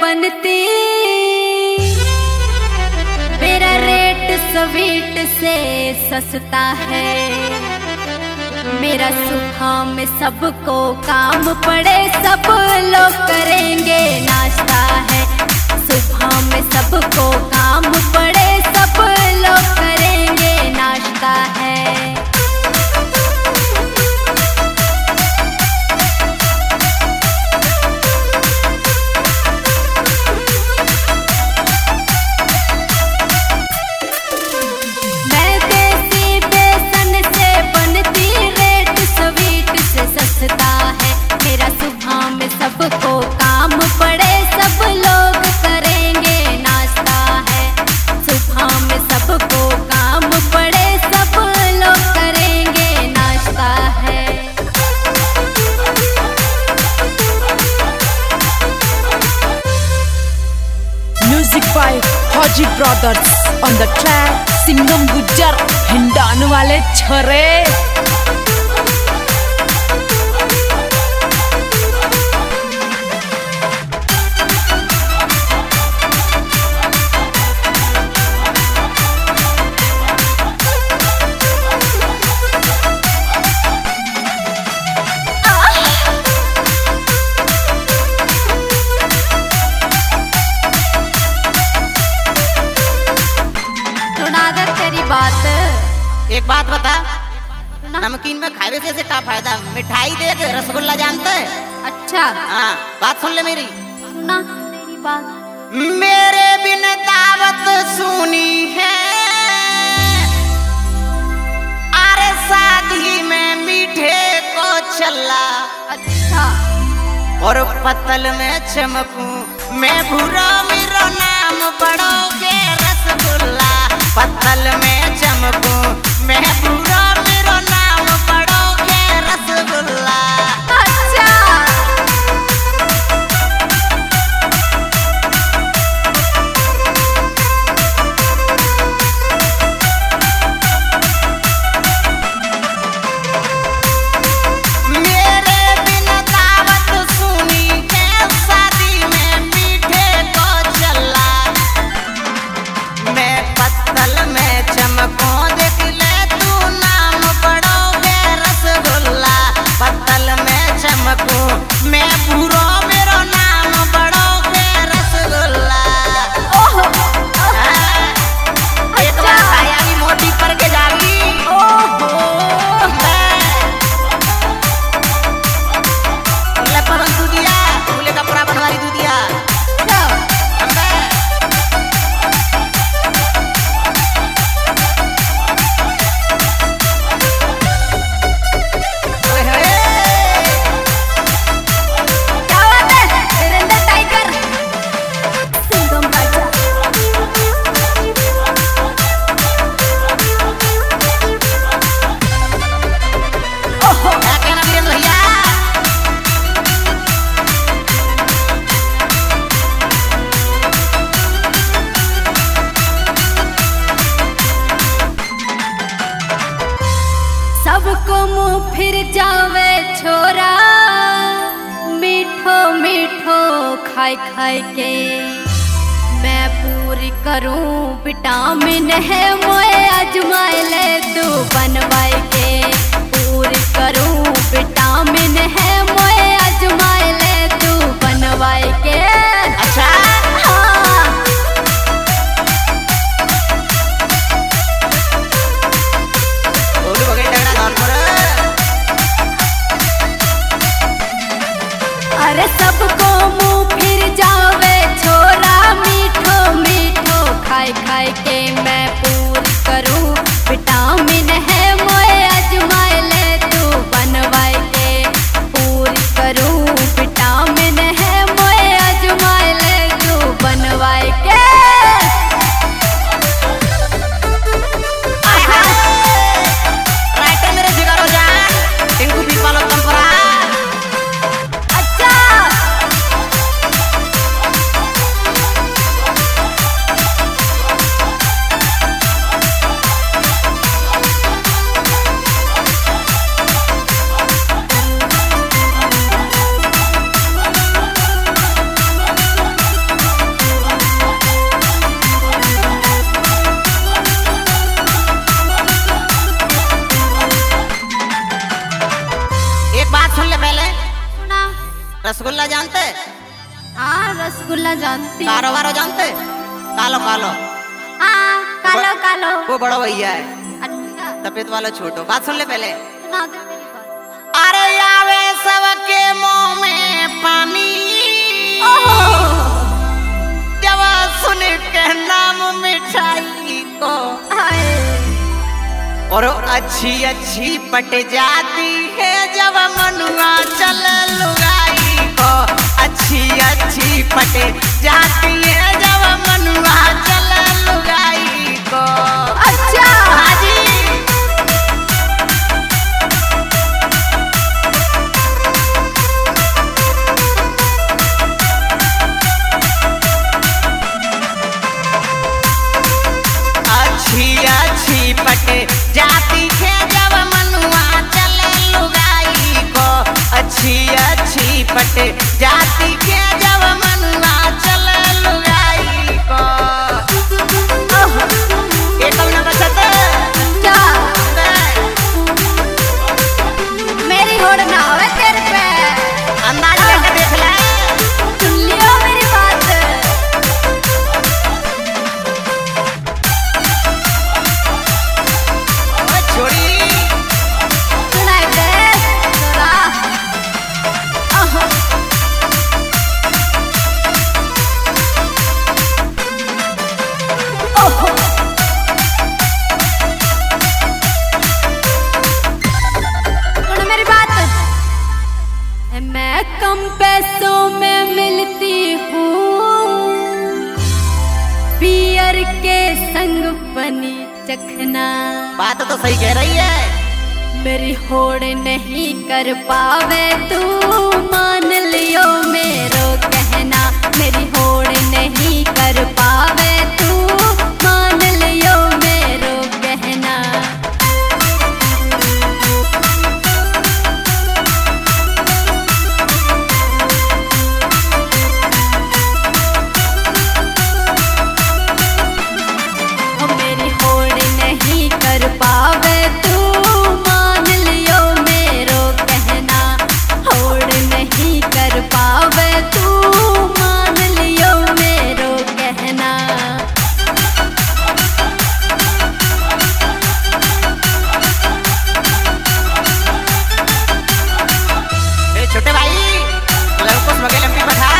बनती, मेरा rate sweet से सस्ता है। मेरा सुबह में सबको काम पड़े, सब लोग करेंगे नाश्ता है। सुबह में सबको काम पड़े, सब लोग करेंगे नाश्ता है। सबको काम पड़े, सब लोग करेंगे नाश्ता है। सुबह में सबको काम पड़े, सब लोग करेंगे नाश्ता है। Music by Fauji brothers on the track. Singam Gujjar हिंडान वाले छरे। एक बात बता, नमकीन में खावे से क्या फायदा? मिठाई देख रसगुल्ला जानता है? अच्छा हाँ, बात सुन ले मेरी। सुना तेरी बात। मेरे बिन दावत सुनी है, अरे शादी में मीठे को चला। अच्छा। और पत्तल में चमकूं मैं भूरा, मेरा नाम पड़ोगे रसगुल्ला। पत्तल में चमकूं मैं भूरा, मेरा नाम पड़ोगे रसगुल्ला। अच्छा। मेरे बिन दावत सुनी है, शादी में मीठे को चला। मैं पत्तल में चमकूं, देख ले तू नाम पड़ोगे रसगुल्ला। पत्तल में चमकूं मैं भूरो, मेरा नाम पड़ोगे रसगुल्ला। एक बात आयागी मोटी पर के जागी। ले परन दूधिया, फूले कपड़ा बनवारी दूधिया। सबको मुँह फिर जावे छोरा, मीठो मीठो खाई खाई के। मैं पूरी करूं विटामिन है मोए, आजमाए ले तू बनवाई के। पूरी करूं विटामिन है मोए, आजमाए ले तू बनवाई के। अच्छा हाँ। बोलू बगैर डगड़ा धौल पर। अरे सबको मुँह फिर जावे छोरा, मीठो मीठो खाई खाई के। मैं पूरी करूं विटामिन है मोए, रसगुल्ला जानते? हाँ रसगुल्ला जानती हूँ। कारो वारो जानते? कालो कालो। हाँ कालो कालो। वो बड़ा भैया है, अच्छा सफेद वाला छोटो। बात सुन ले पहले। सुना दे मेरी बात। अरे आवे सबके मुंह में पानी, जब सुन के नाम मिठाई को, और अच्छी अच्छी पट जाती है जब मनुआ चल लुगाई को। अच्छी अच्छी पट जाती है जब मनुआ चल लुगाई को। अच्छा हाँ जी। अच्छी अच्छी पट जाती है जब मनुआ चले लुगाई को। अच्छी अच्छी पट जाती है जब मनुआ चले लुगाई को। ये कौन है बसत? अच्छा मेरी होड़ ना होवे तेरे पे। अंदाज करके देख ले। सुन लियो मेरी बात। ओए छोड़ी। सुनाई दे जरा। ओहो सुन मेरी बात। मैं कम पैसों में मिलती हूँ, पियर के संग पनी चखना। बात तो सही कह रही है। मेरी होड़ नहीं कर पावे तू, मान लियो मेरो कहना। मेरी होड़ नहीं कर पावे तू, मान लियो मेरो कहना। मेरी होड़ नहीं कर पावे तू, मान लियो मेरो कहना। होड़ नहीं कर पावे तू, मान लियो मेरो कहना। ए छोटे भाई, लड़कों से मगे लंबी बैठा।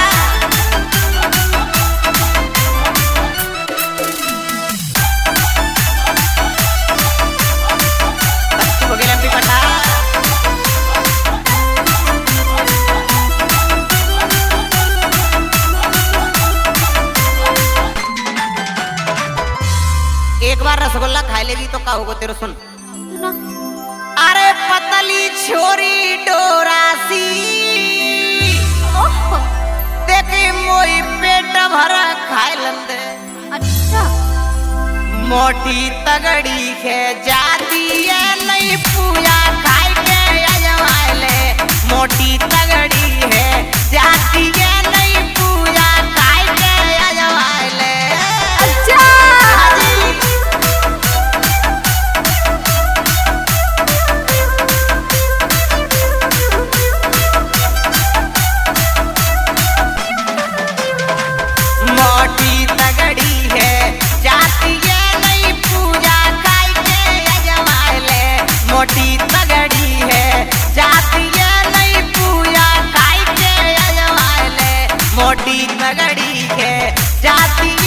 मगे लंबी बैठा। एक बार रसगुल्ला खा लेगी तो का होगा तेरे सुन। सुना अरे पतली छोरी डोरासी, ओहो देखी मोई पेट भरा खाए लंदे। अच्छा मोटी तगड़ी है जाती है नहीं पूजा खाए के अजमाले। मोटी तगड़ी है जाती है नहीं पूजा खाए के अजमाले। अच्छा मोटी तगड़ी है जाती है नहीं पूजा खाए के अजमाले। मोटी तगड़ी है जाती है नहीं पूजा खाए के अजमाले। मोटी तगड़ी है जाती